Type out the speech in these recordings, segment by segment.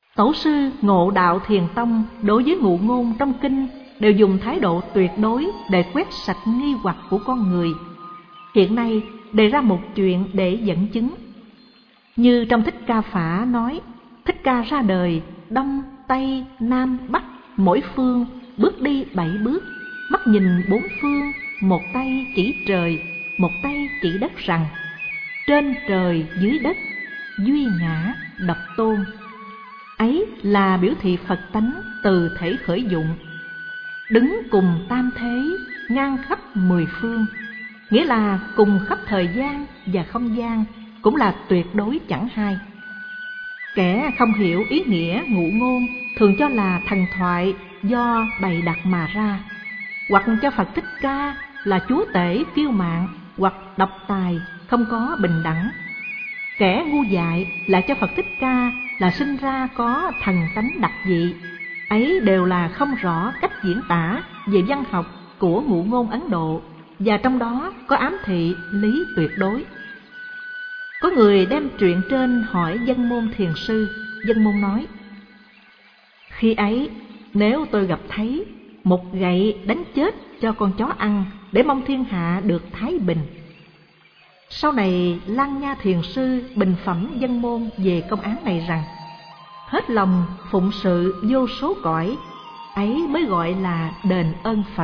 Tổ sư Ngộ Đạo Thiền Tông đối với ngụ ngôn trong kinh đều dùng thái độ tuyệt đối để quét sạch nghi hoặc của con người. Hiện nay đề ra một chuyện để dẫn chứng. Như trong Thích Ca Phả nói, Thích Ca ra đời Đông, Tây, Nam, Bắc, mỗi phương bước đi 7 bước, mắt nhìn 4 phương, một tay chỉ trời, một tay chỉ đất rằng: trên trời dưới đất, duy ngã độc tôn. Ấy là biểu thị Phật tánh từ thể khởi dụng, đứng cùng tam thế, ngang khắp 10 phương, nghĩa là cùng khắp thời gian và không gian, cũng là tuyệt đối chẳng hai. Kẻ không hiểu ý nghĩa ngụ ngôn thường cho là thần thoại do bày đặt mà ra, hoặc cho Phật Thích Ca là chúa tể kiêu mạn, hoặc độc tài không có bình đẳng. Kẻ ngu dại lại cho Phật Thích Ca là sinh ra có thần tánh đặc dị. Ấy đều là không rõ cách diễn tả về văn học của ngụ ngôn Ấn Độ, và trong đó có ám thị lý tuyệt đối. Có người đem chuyện trên hỏi Dân Môn Thiền Sư. Dân Môn nói: khi ấy nếu tôi gặp thấy một gậy đánh chết cho con chó ăn để mong thiên hạ được thái bình. Sau này Lăng Nha Thiền Sư bình phẩm Dân Môn về công án này rằng: hết lòng phụng sự vô số cõi, ấy mới gọi là đền ơn Phật.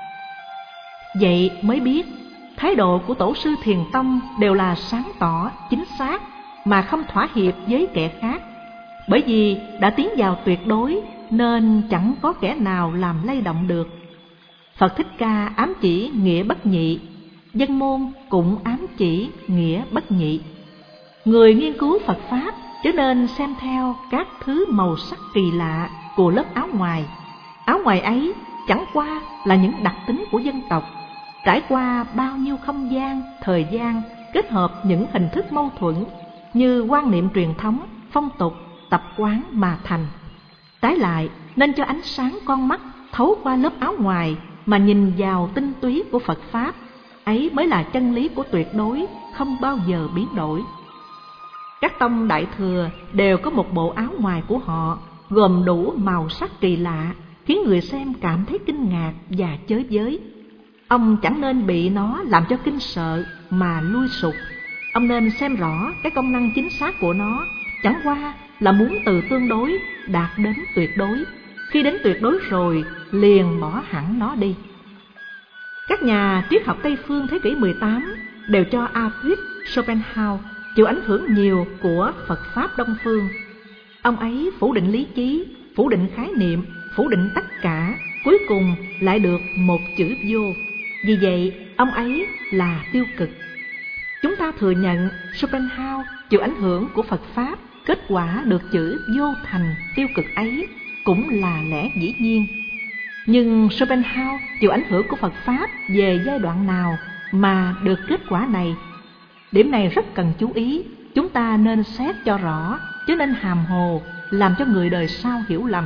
Vậy mới biết thái độ của Tổ sư Thiền Tông đều là sáng tỏ, chính xác, mà không thỏa hiệp với kẻ khác. Bởi vì đã tiến vào tuyệt đối nên chẳng có kẻ nào làm lay động được. Phật Thích Ca ám chỉ nghĩa bất nhị, Dân Môn cũng ám chỉ nghĩa bất nhị. Người nghiên cứu Phật Pháp trở nên xem theo các thứ màu sắc kỳ lạ của lớp áo ngoài. Áo ngoài ấy chẳng qua là những đặc tính của dân tộc, trải qua bao nhiêu không gian, thời gian, kết hợp những hình thức mâu thuẫn như quan niệm truyền thống, phong tục, tập quán mà thành. Trái lại, nên cho ánh sáng con mắt thấu qua lớp áo ngoài mà nhìn vào tinh túy của Phật Pháp. Ấy mới là chân lý của tuyệt đối, không bao giờ biến đổi. Các tông Đại Thừa đều có một bộ áo ngoài của họ, gồm đủ màu sắc kỳ lạ, khiến người xem cảm thấy kinh ngạc và chới giới. Ông chẳng nên bị nó làm cho kinh sợ mà lui sụp. Ông nên xem rõ cái công năng chính xác của nó, chẳng qua là muốn từ tương đối đạt đến tuyệt đối. Khi đến tuyệt đối rồi, liền bỏ hẳn nó đi. Các nhà triết học Tây phương thế kỷ 18 đều cho Arthur Schopenhauer chịu ảnh hưởng nhiều của Phật Pháp Đông phương. Ông ấy phủ định lý trí, phủ định khái niệm, phủ định tất cả, cuối cùng lại được một chữ vô. Vì vậy, ông ấy là tiêu cực. Chúng ta thừa nhận Schopenhauer chịu ảnh hưởng của Phật Pháp, kết quả được chữ vô thành tiêu cực ấy cũng là lẽ dĩ nhiên. Nhưng Schopenhauer chịu ảnh hưởng của Phật Pháp về giai đoạn nào mà được kết quả này? Điểm này rất cần chú ý, chúng ta nên xét cho rõ, chứ nên hàm hồ làm cho người đời sau hiểu lầm.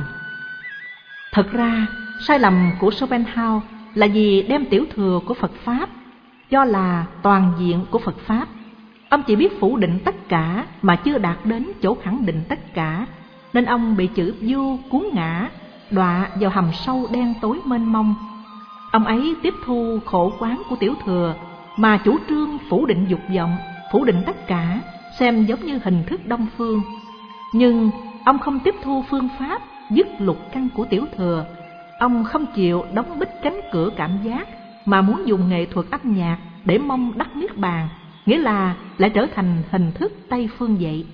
Thật ra, sai lầm của Schopenhauer là vì đem tiểu thừa của Phật Pháp cho là toàn diện của Phật Pháp. Ông chỉ biết phủ định tất cả mà chưa đạt đến chỗ khẳng định tất cả, nên ông bị chữ vô cuốn ngã, đọa vào hầm sâu đen tối mênh mông. Ông ấy tiếp thu khổ quán của tiểu thừa mà chủ trương phủ định dục vọng, phủ định tất cả, xem giống như hình thức đông phương. Nhưng ông không tiếp thu phương pháp dứt lục căn của tiểu thừa. Ông không chịu đóng bít cánh cửa cảm giác mà muốn dùng nghệ thuật âm nhạc để mong đắc niết bàn, nghĩa là lại trở thành hình thức Tây phương vậy.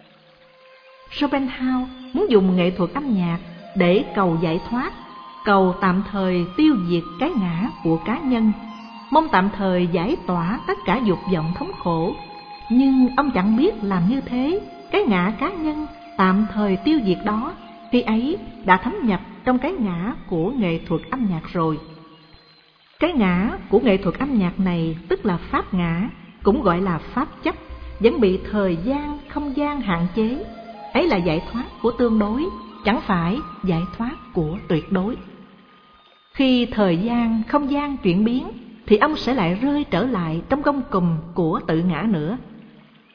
Schopenhauer muốn dùng nghệ thuật âm nhạc để cầu giải thoát, cầu tạm thời tiêu diệt cái ngã của cá nhân, mong tạm thời giải tỏa tất cả dục vọng thống khổ. Nhưng ông chẳng biết làm như thế, cái ngã cá nhân tạm thời tiêu diệt đó khi ấy đã thấm nhập trong cái ngã của nghệ thuật âm nhạc rồi. Cái ngã của nghệ thuật âm nhạc này tức là pháp ngã, cũng gọi là pháp chấp, vẫn bị thời gian, không gian hạn chế. Ấy là giải thoát của tương đối, chẳng phải giải thoát của tuyệt đối. Khi thời gian, không gian chuyển biến thì ông sẽ lại rơi trở lại trong gông cùm của tự ngã nữa.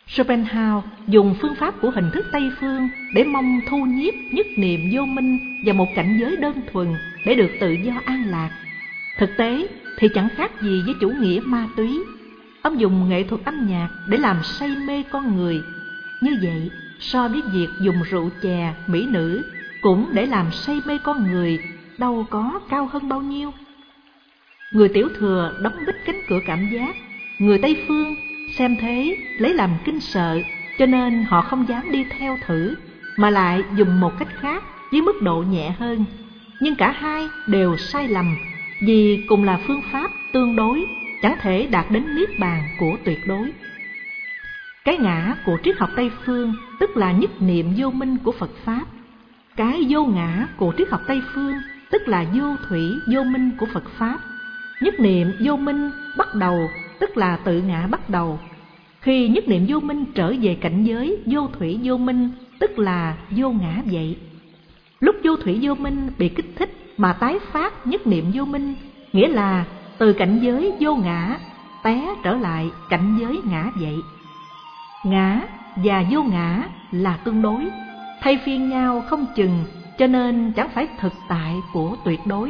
Schopenhauer dùng phương pháp của hình thức Tây phương để mong thu nhiếp nhất niệm vô minh vào một cảnh giới đơn thuần để được tự do an lạc. Thực tế thì chẳng khác gì với chủ nghĩa ma túy. Ông dùng nghệ thuật âm nhạc để làm say mê con người. Như vậy, so với việc dùng rượu chè, mỹ nữ cũng để làm say mê con người, đâu có cao hơn bao nhiêu. Người Tiểu Thừa đóng bít cánh cửa cảm giác, người Tây Phương xem thế lấy làm kinh sợ, cho nên họ không dám đi theo thử, mà lại dùng một cách khác với mức độ nhẹ hơn. Nhưng cả hai đều sai lầm, vì cùng là phương pháp tương đối, chẳng thể đạt đến niết bàn của tuyệt đối. Cái ngã của triết học Tây Phương tức là nhất niệm vô minh của Phật Pháp. Cái vô ngã của triết học Tây Phương tức là vô thủy vô minh của Phật Pháp. Nhất niệm vô minh bắt đầu tức là tự ngã bắt đầu. Khi nhất niệm vô minh trở về cảnh giới vô thủy vô minh tức là vô ngã vậy. Lúc vô thủy vô minh bị kích thích mà tái phát nhất niệm vô minh, nghĩa là từ cảnh giới vô ngã té trở lại cảnh giới ngã vậy. Ngã và vô ngã là tương đối, thay phiên nhau không chừng, cho nên chẳng phải thực tại của tuyệt đối.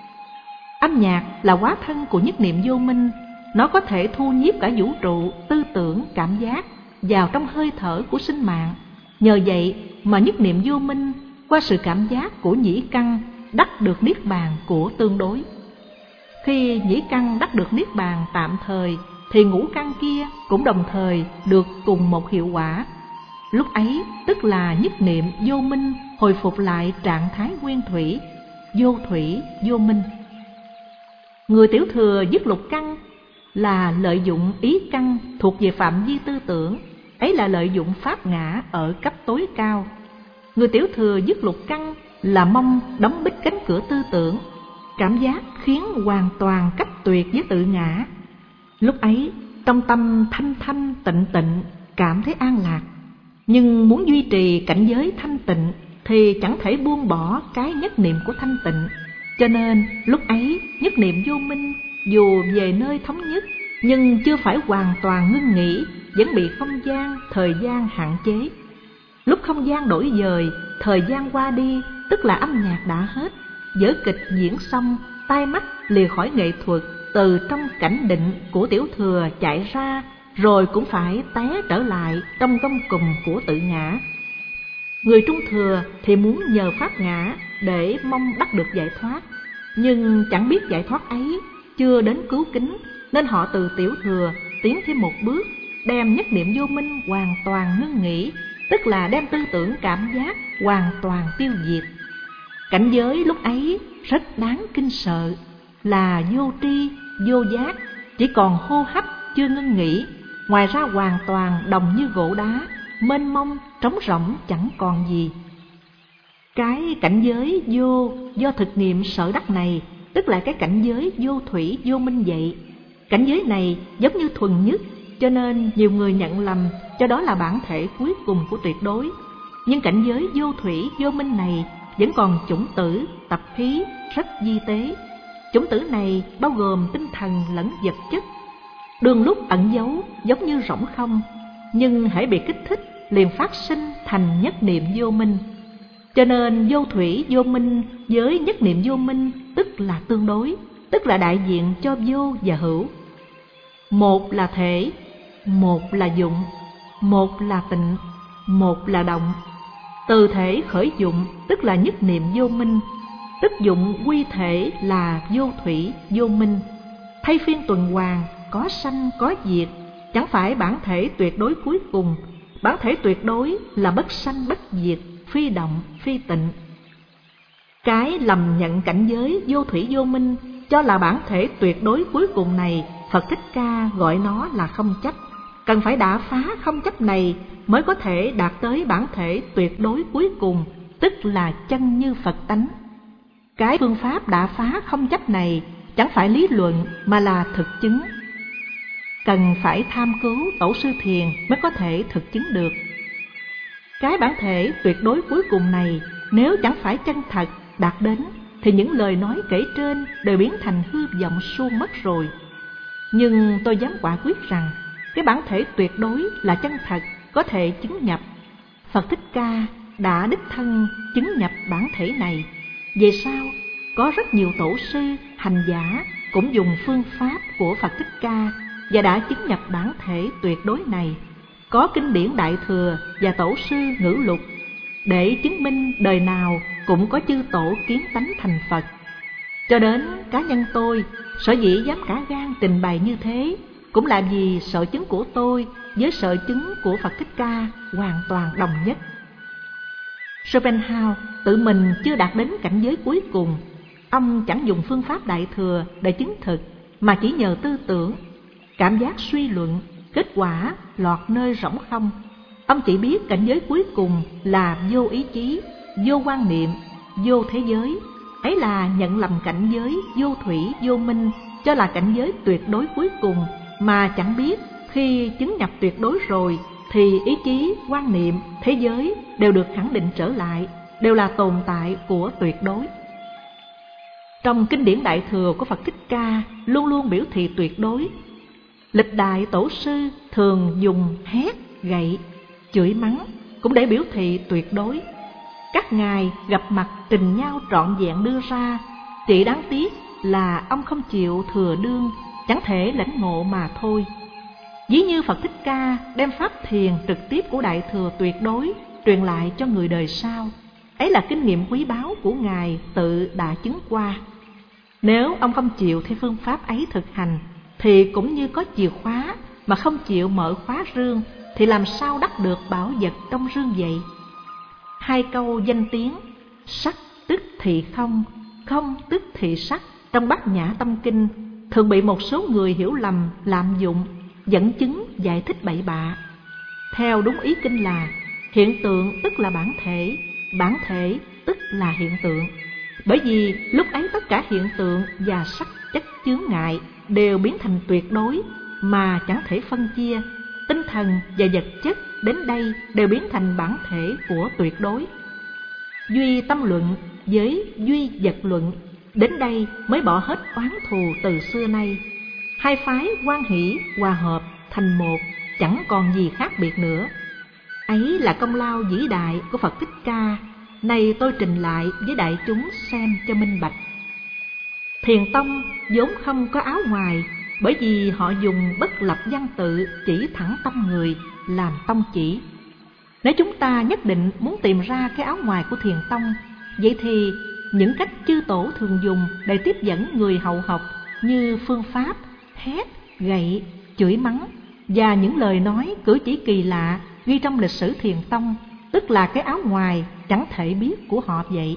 Âm nhạc là hóa thân của nhất niệm vô minh, nó có thể thu nhiếp cả vũ trụ, tư tưởng, cảm giác vào trong hơi thở của sinh mạng. Nhờ vậy mà nhất niệm vô minh qua sự cảm giác của nhĩ căn đắc được niết bàn của tương đối. Khi nhĩ căn đắc được niết bàn tạm thời thì ngũ căn kia cũng đồng thời được cùng một hiệu quả. Lúc ấy tức là nhất niệm vô minh hồi phục lại trạng thái nguyên thủy, vô thủy vô minh. Người Tiểu Thừa dứt lục căn là lợi dụng ý căn thuộc về phạm vi tư tưởng, ấy là lợi dụng pháp ngã ở cấp tối cao. Người Tiểu Thừa dứt lục căn là mong đóng bít cánh cửa tư tưởng, cảm giác khiến hoàn toàn cách tuyệt với tự ngã. Lúc ấy trong tâm thanh thanh tịnh tịnh cảm thấy an lạc. Nhưng muốn duy trì cảnh giới thanh tịnh thì chẳng thể buông bỏ cái nhất niệm của thanh tịnh. Cho nên lúc ấy nhất niệm vô minh dù về nơi thống nhất nhưng chưa phải hoàn toàn ngưng nghỉ, vẫn bị không gian, thời gian hạn chế. Lúc không gian đổi dời, thời gian qua đi, tức là âm nhạc đã hết, vở kịch diễn xong, tai mắt lìa khỏi nghệ thuật, từ trong cảnh định của Tiểu Thừa chạy ra, rồi cũng phải té trở lại trong gông cùm của tự ngã. Người Trung Thừa thì muốn nhờ pháp ngã để mong đắc được giải thoát, nhưng chẳng biết giải thoát ấy chưa đến cứu kính, nên họ từ Tiểu Thừa tiến thêm một bước, đem nhất niệm vô minh hoàn toàn ngưng nghỉ, tức là đem tư tưởng cảm giác hoàn toàn tiêu diệt. Cảnh giới lúc ấy rất đáng kinh sợ, là vô tri, vô giác, chỉ còn hô hấp chưa ngưng nghỉ, ngoài ra hoàn toàn đồng như gỗ đá, mênh mông, trống rỗng chẳng còn gì. Cái cảnh giới vô do thực nghiệm sở đắc này, tức là cái cảnh giới vô thủy vô minh vậy. Cảnh giới này giống như thuần nhất, cho nên nhiều người nhận lầm cho đó là bản thể cuối cùng của tuyệt đối. Nhưng cảnh giới vô thủy vô minh này vẫn còn chủng tử, tập khí rất vi tế. Chủng tử này bao gồm tinh thần lẫn vật chất, đương lúc ẩn giấu giống như rỗng không, nhưng hễ bị kích thích liền phát sinh thành nhất niệm vô minh. Cho nên vô thủy vô minh với nhất niệm vô minh tức là tương đối, tức là đại diện cho vô và hữu. Một là thể, một là dụng, một là tịnh, một là động. Từ thể khởi dụng tức là nhất niệm vô minh, tức dụng quy thể là vô thủy vô minh. Thay phiên tuần hoàn, có sanh có diệt, chẳng phải bản thể tuyệt đối cuối cùng. Bản thể tuyệt đối là bất sanh bất diệt, phi động phi tịnh. Cái lầm nhận cảnh giới vô thủy vô minh cho là bản thể tuyệt đối cuối cùng này, Phật Thích Ca gọi nó là không chấp. Cần phải đả phá không chấp này mới có thể đạt tới bản thể tuyệt đối cuối cùng, tức là chân như Phật tánh. Cái phương pháp đả phá không chấp này chẳng phải lý luận mà là thực chứng. Cần phải tham cứu tổ sư thiền mới có thể thực chứng được. Cái bản thể tuyệt đối cuối cùng này nếu chẳng phải chân thật đạt đến thì những lời nói kể trên đều biến thành hư vọng suông mất rồi. Nhưng tôi dám quả quyết rằng cái bản thể tuyệt đối là chân thật, có thể chứng nhập. Phật Thích Ca đã đích thân chứng nhập bản thể này. Về sau, có rất nhiều tổ sư, hành giả cũng dùng phương pháp của Phật Thích Ca và đã chứng nhập bản thể tuyệt đối này. Có kinh điển Đại Thừa và tổ sư Ngữ Lục để chứng minh đời nào cũng có chư tổ kiến tánh thành Phật. Cho đến cá nhân tôi, sở dĩ dám cả gan trình bày như thế cũng là vì sở chứng của tôi với sở chứng của Phật Thích Ca hoàn toàn đồng nhất. Schopenhauer tự mình chưa đạt đến cảnh giới cuối cùng. Ông chẳng dùng phương pháp Đại Thừa để chứng thực, mà chỉ nhờ tư tưởng, cảm giác suy luận, kết quả lọt nơi rỗng không. Ông chỉ biết cảnh giới cuối cùng là vô ý chí, vô quan niệm, vô thế giới. Ấy là nhận lầm cảnh giới vô thủy vô minh cho là cảnh giới tuyệt đối cuối cùng, mà chẳng biết khi chứng nhập tuyệt đối rồi thì ý chí, quan niệm, thế giới đều được khẳng định trở lại, đều là tồn tại của tuyệt đối. Trong kinh điển Đại Thừa của Phật Thích Ca luôn luôn biểu thị tuyệt đối. Lịch đại tổ sư thường dùng hét, gậy, chửi mắng cũng để biểu thị tuyệt đối. Các ngài gặp mặt trình nhau trọn vẹn đưa ra, chỉ đáng tiếc là ông không chịu thừa đương, chẳng thể lãnh ngộ mà thôi. Ví như Phật Thích Ca đem pháp thiền trực tiếp của Đại Thừa tuyệt đối truyền lại cho người đời sau. Ấy là kinh nghiệm quý báu của ngài tự đã chứng qua. Nếu ông không chịu theo phương pháp ấy thực hành thì cũng như có chìa khóa mà không chịu mở khóa rương thì làm sao đắc được bảo vật trong rương vậy? Hai câu danh tiếng sắc tức thị không, không tức thị sắc trong Bát Nhã Tâm Kinh thường bị một số người hiểu lầm, lạm dụng, dẫn chứng giải thích bậy bạ. Theo đúng ý kinh là hiện tượng tức là bản thể tức là hiện tượng. Bởi vì lúc ấy tất cả hiện tượng và sắc chất chướng ngại đều biến thành tuyệt đối mà chẳng thể phân chia. Tinh thần và vật chất đến đây đều biến thành bản thể của tuyệt đối. Duy tâm luận với duy vật luận đến đây mới bỏ hết oán thù từ xưa nay. Hai phái hoan hỷ hòa hợp thành một, chẳng còn gì khác biệt nữa. Ấy là công lao vĩ đại của Phật Thích Ca. Nay tôi trình lại với đại chúng xem cho minh bạch. Thiền tông vốn không có áo ngoài, bởi vì họ dùng bất lập văn tự chỉ thẳng tâm người làm tông chỉ. Nếu chúng ta nhất định muốn tìm ra cái áo ngoài của thiền tông, vậy thì những cách chư tổ thường dùng để tiếp dẫn người hậu học như phương pháp hét, gậy, chửi mắng và những lời nói cử chỉ kỳ lạ ghi trong lịch sử thiền tông, tức là cái áo ngoài chẳng thể biết của họ vậy.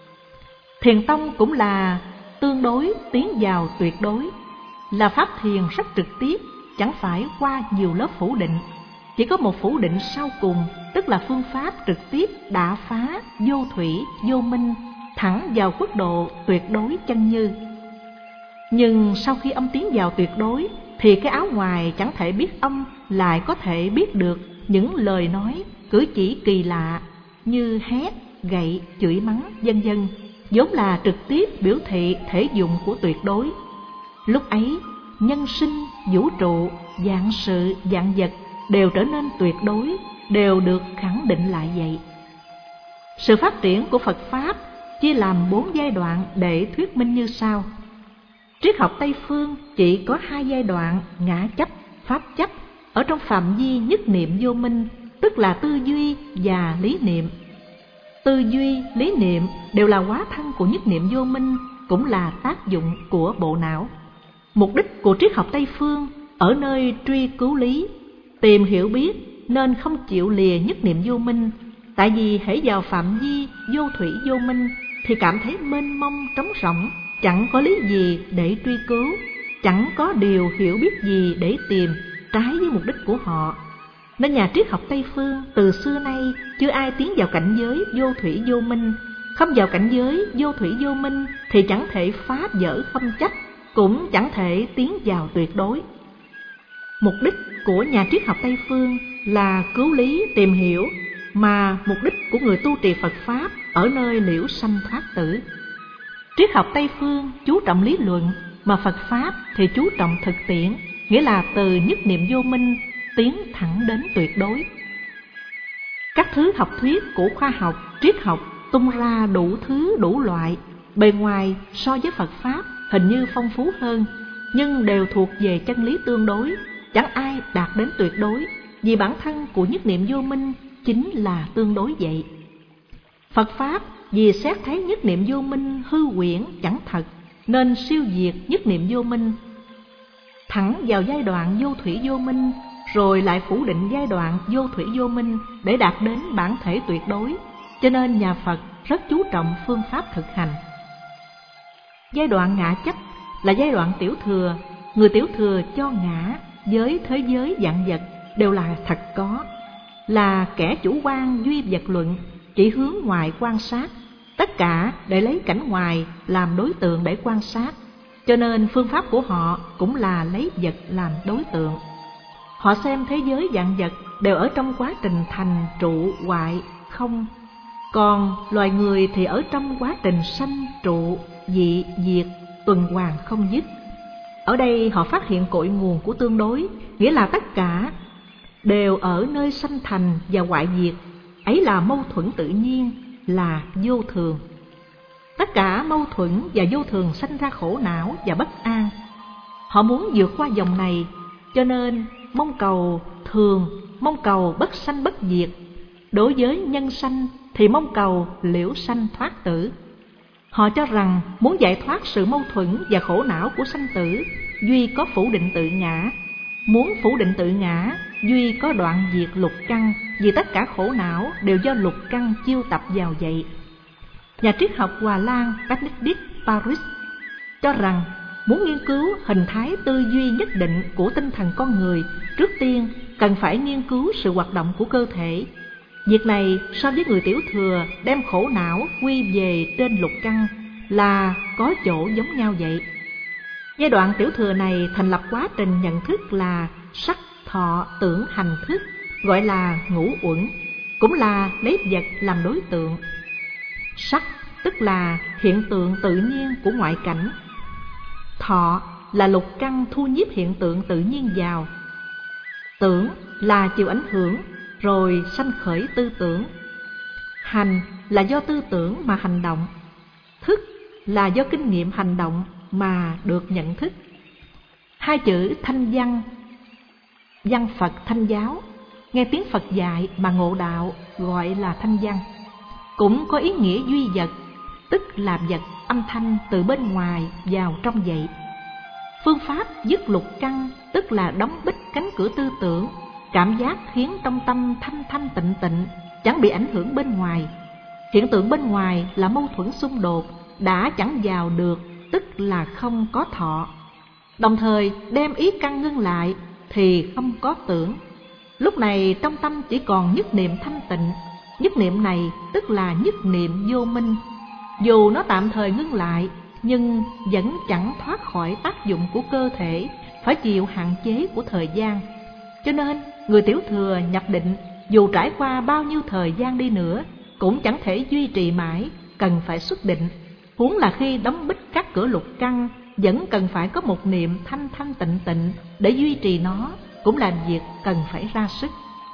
Thiền tông cũng là tương đối tiến vào tuyệt đối, là pháp thiền rất trực tiếp, chẳng phải qua nhiều lớp phủ định. Chỉ có một phủ định sau cùng, tức là phương pháp trực tiếp đả phá vô thủy, vô minh, thẳng vào quốc độ tuyệt đối chân như. Nhưng sau khi ông tiến vào tuyệt đối, thì cái áo ngoài chẳng thể biết ông lại có thể biết được những lời nói, cử chỉ kỳ lạ như hét, gậy, chửi mắng, vân vân, vốn là trực tiếp biểu thị thể dụng của tuyệt đối. Lúc ấy, nhân sinh, vũ trụ, vạn sự, vạn vật đều trở nên tuyệt đối, đều được khẳng định lại vậy. Sự phát triển của Phật Pháp chia làm 4 giai đoạn để thuyết minh như sau. Triết học Tây Phương chỉ có 2 giai đoạn ngã chấp, pháp chấp ở trong phạm vi nhất niệm vô minh, tức là tư duy và lý niệm. Tư duy, lý niệm đều là hóa thân của nhất niệm vô minh, cũng là tác dụng của bộ não. Mục đích của triết học Tây Phương ở nơi truy cứu lý, tìm hiểu biết, nên không chịu lìa nhất niệm vô minh. Tại vì hễ vào phạm vi vô thủy vô minh thì cảm thấy mênh mông trống rỗng, chẳng có lý gì để truy cứu, chẳng có điều hiểu biết gì để tìm, trái với mục đích của họ. Nên nhà triết học Tây Phương từ xưa nay chưa ai tiến vào cảnh giới vô thủy vô minh. Không vào cảnh giới vô thủy vô minh thì chẳng thể phá vỡ không chấp, cũng chẳng thể tiến vào tuyệt đối. Mục đích của nhà triết học Tây Phương là cứu lý, tìm hiểu, mà mục đích của người tu trì Phật Pháp ở nơi liễu sanh thoát tử. Triết học Tây Phương chú trọng lý luận, mà Phật Pháp thì chú trọng thực tiễn, nghĩa là từ nhất niệm vô minh tiến thẳng đến tuyệt đối. Các thứ học thuyết của khoa học, triết học tung ra đủ thứ đủ loại, bề ngoài so với Phật Pháp hình như phong phú hơn, nhưng đều thuộc về chân lý tương đối, chẳng ai đạt đến tuyệt đối, vì bản thân của nhất niệm vô minh chính là tương đối vậy. Phật Pháp vì xét thấy nhất niệm vô minh hư huyễn chẳng thật, nên siêu diệt nhất niệm vô minh, thẳng vào giai đoạn vô thủy vô minh, rồi lại phủ định giai đoạn vô thủy vô minh để đạt đến bản thể tuyệt đối. Cho nên nhà Phật rất chú trọng phương pháp thực hành. Giai đoạn ngã chấp là giai đoạn tiểu thừa. Người tiểu thừa cho ngã với thế giới vạn vật đều là thật có, là kẻ chủ quan duy vật luận, chỉ hướng ngoài quan sát, tất cả để lấy cảnh ngoài làm đối tượng để quan sát. Cho nên phương pháp của họ cũng là lấy vật làm đối tượng. Họ xem thế giới vạn vật đều ở trong quá trình thành trụ hoại không, còn loài người thì ở trong quá trình sanh trụ dị diệt tuần hoàn không dứt. Ở đây họ phát hiện cội nguồn của tương đối, nghĩa là tất cả đều ở nơi sanh thành và hoại diệt, ấy là mâu thuẫn tự nhiên, là vô thường. Tất cả mâu thuẫn và vô thường sanh ra khổ não và bất an. Họ muốn vượt qua dòng này, cho nên mong cầu thường, mong cầu bất sanh bất diệt. Đối với nhân sanh thì mong cầu liễu sanh thoát tử. Họ cho rằng muốn giải thoát sự mâu thuẫn và khổ não của sanh tử, duy có phủ định tự ngã. Muốn phủ định tự ngã, duy có đoạn diệt lục căn, vì tất cả khổ não đều do lục căn chiêu tập vào vậy. Nhà triết học Hòa Lan Benedict Paris cho rằng muốn nghiên cứu hình thái tư duy nhất định của tinh thần con người, trước tiên cần phải nghiên cứu sự hoạt động của cơ thể. Việc này so với người tiểu thừa đem khổ não quy về trên lục căn là có chỗ giống nhau vậy. Giai đoạn tiểu thừa này thành lập quá trình nhận thức là sắc, thọ, tưởng, hành, thức, gọi là ngũ uẩn, cũng là lấy vật làm đối tượng. Sắc tức là hiện tượng tự nhiên của ngoại cảnh. Thọ là lục căn thu nhiếp hiện tượng tự nhiên vào. Tưởng là chịu ảnh hưởng rồi sanh khởi tư tưởng. Hành là do tư tưởng mà hành động. Thức là do kinh nghiệm hành động mà được nhận thức. Hai chữ thanh văn, văn Phật thanh giáo, nghe tiếng Phật dạy mà ngộ đạo gọi là thanh văn, cũng có ý nghĩa duy vật, tức là vật âm thanh từ bên ngoài vào trong vậy. Phương pháp dứt lục căn tức là đóng bích cánh cửa tư tưởng, cảm giác khiến trong tâm thanh thanh tịnh tịnh, chẳng bị ảnh hưởng bên ngoài. Hiện tượng bên ngoài là mâu thuẫn xung đột, đã chẳng vào được, tức là không có thọ. Đồng thời đem ý căn ngưng lại thì không có tưởng. Lúc này trong tâm chỉ còn nhất niệm thanh tịnh. Nhất niệm này tức là nhất niệm vô minh. Dù nó tạm thời ngưng lại, nhưng vẫn chẳng thoát khỏi tác dụng của cơ thể, phải chịu hạn chế của thời gian. Cho nên người tiểu thừa nhập định, dù trải qua bao nhiêu thời gian đi nữa, cũng chẳng thể duy trì mãi, cần phải xuất định. Huống là khi đóng bích các cửa lục căn, vẫn cần phải có một niệm thanh thanh tịnh tịnh để duy trì nó, cũng là việc cần phải ra sức.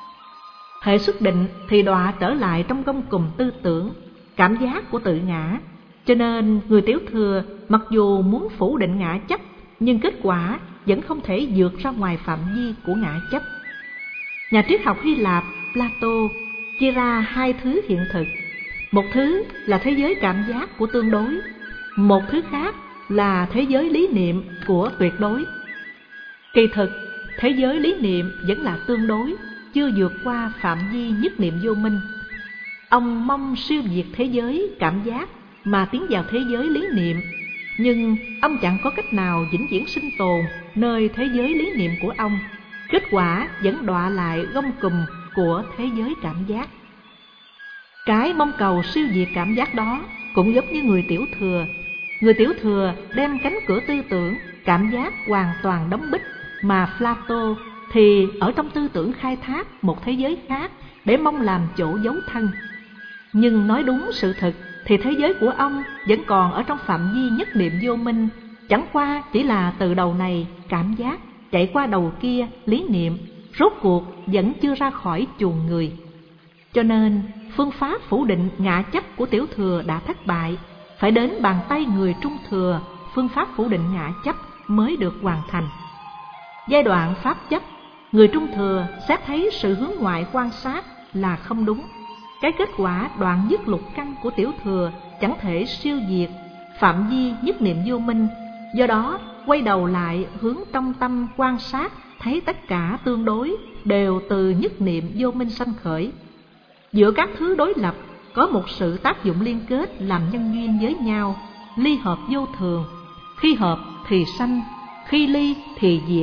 Hệ xuất định thì đọa trở lại trong gông cùm tư tưởng, cảm giác của tự ngã. Cho nên người tiểu thừa mặc dù muốn phủ định ngã chấp, nhưng kết quả vẫn không thể vượt ra ngoài phạm vi của ngã chấp. Nhà triết học Hy Lạp Plato chia ra hai thứ hiện thực. Một thứ là thế giới cảm giác của tương đối, một thứ khác là thế giới lý niệm của tuyệt đối. Kỳ thực, thế giới lý niệm vẫn là tương đối, chưa vượt qua phạm vi nhất niệm vô minh. Ông mong siêu diệt thế giới cảm giác mà tiến vào thế giới lý niệm, nhưng ông chẳng có cách nào vĩnh viễn sinh tồn nơi thế giới lý niệm của ông. Kết quả vẫn đọa lại gông cùm của thế giới cảm giác. Cái mong cầu siêu diệt cảm giác đó cũng giống như người tiểu thừa. Người tiểu thừa đem cánh cửa tư tưởng, cảm giác hoàn toàn đóng bích, mà Plato thì ở trong tư tưởng khai thác một thế giới khác để mong làm chỗ giấu thân. Nhưng nói đúng sự thực thì thế giới của ông vẫn còn ở trong phạm vi nhất niệm vô minh, chẳng qua chỉ là từ đầu này cảm giác chạy qua đầu kia lý niệm, rốt cuộc vẫn chưa ra khỏi chuồng người. Cho nên phương pháp phủ định ngã chấp của tiểu thừa đã thất bại, phải đến bàn tay người trung thừa, phương pháp phủ định ngã chấp mới được hoàn thành. Giai đoạn pháp chấp, người trung thừa xét thấy sự hướng ngoại quan sát là không đúng. Cái kết quả đoạn dứt lục căn của tiểu thừa chẳng thể siêu diệt phạm vi nhất niệm vô minh, do đó quay đầu lại hướng trong tâm quan sát, thấy tất cả tương đối đều từ nhất niệm vô minh sanh khởi. Giữa các thứ đối lập có một sự tác dụng liên kết làm nhân duyên với nhau, ly hợp vô thường, khi hợp thì sanh, khi ly thì diệt.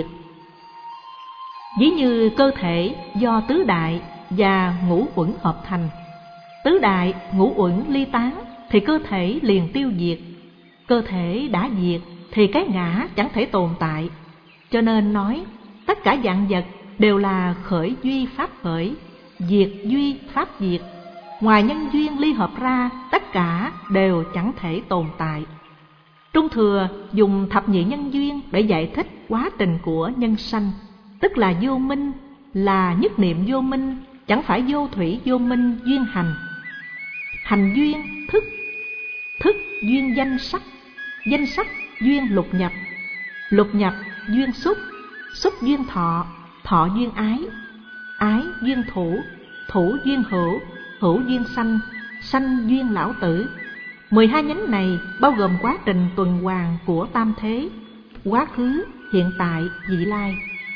Ví như cơ thể do tứ đại và ngũ uẩn hợp thành, tứ đại ngũ uẩn ly tán thì cơ thể liền tiêu diệt. Cơ thể đã diệt thì cái ngã chẳng thể tồn tại. Cho nên nói tất cả vạn vật đều là khởi duy pháp khởi, diệt duy pháp diệt. Ngoài nhân duyên ly hợp ra, tất cả đều chẳng thể tồn tại. Trung thừa dùng thập nhị nhân duyên để giải thích quá trình của nhân sanh, tức là vô minh, là nhất niệm vô minh, chẳng phải vô thủy vô minh duyên hành. Hành duyên thức, thức duyên danh sắc, danh sắc duyên lục nhập, lục nhập duyên xúc, xúc duyên thọ, thọ duyên ái, ái duyên thủ, thủ duyên hữu, hữu duyên sanh, sanh duyên lão tử. 12 nhánh này bao gồm quá trình tuần hoàn của tam thế, quá khứ, hiện tại, vị lai.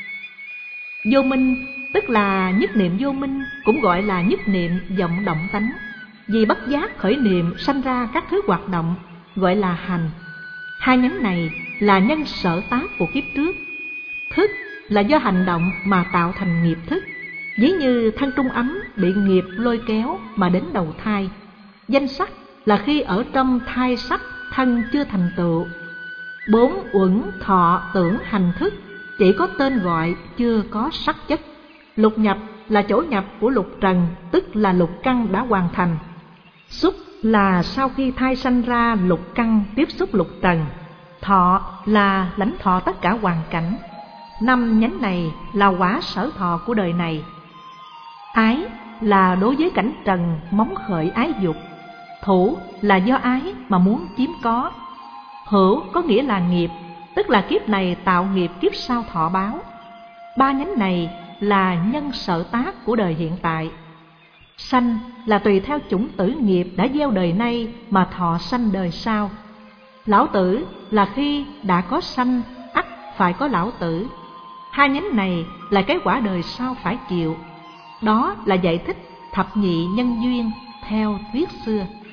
Vô minh tức là nhất niệm vô minh, cũng gọi là nhất niệm vọng động tánh. Vì bất giác khởi niệm sanh ra các thứ hoạt động, gọi là hành. Hai nhánh này là nhân sở tác của kiếp trước. Thức là do hành động mà tạo thành nghiệp thức, ví như thân trung ấm bị nghiệp lôi kéo mà đến đầu thai. Danh sắc là khi ở trong thai sắc thân chưa thành tựu. 4 uẩn thọ tưởng hành thức chỉ có tên gọi, chưa có sắc chất. Lục nhập là chỗ nhập của lục trần, tức là lục căn đã hoàn thành. Xúc là sau khi thai sanh ra lục căn tiếp xúc lục trần. Thọ là lãnh thọ tất cả hoàn cảnh. 5 nhánh này là quả sở thọ của đời này. Ái là đối với cảnh trần móng khởi ái dục. Thủ là do ái mà muốn chiếm có. Hữu có nghĩa là nghiệp, tức là kiếp này tạo nghiệp kiếp sau thọ báo. 3 nhánh này là nhân sở tác của đời hiện tại. Sanh là tùy theo chủng tử nghiệp đã gieo đời nay mà thọ sanh đời sau. Lão tử là khi đã có sanh ắt phải có lão tử. 2 nhánh này là cái quả đời sau phải chịu. Đó là giải thích thập nhị nhân duyên theo thuyết xưa.